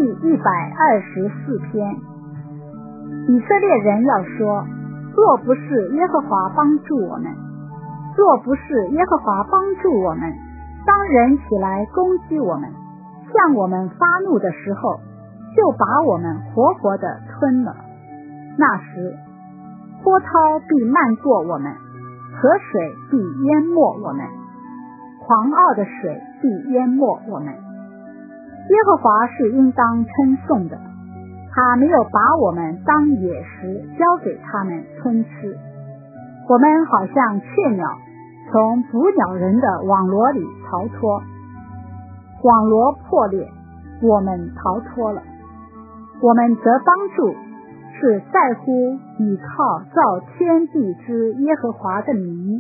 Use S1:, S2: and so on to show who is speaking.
S1: 124篇。以色列人要说，若不是耶和华帮助我们，若不是耶和华帮助我们，当人起来攻击我们，向我们发怒的时候，就把我们活活地吞了。那时，波涛必漫过我们，河水必淹没我们，狂傲的水必淹没我们。耶和华是应当称颂的，他没有把我们当野食交给他们吞吃。我们好像雀鸟从捕鸟人的网罗里逃脱，网罗破裂，我们逃脱了。我们得帮助，是在乎倚靠造天地之耶和华的名。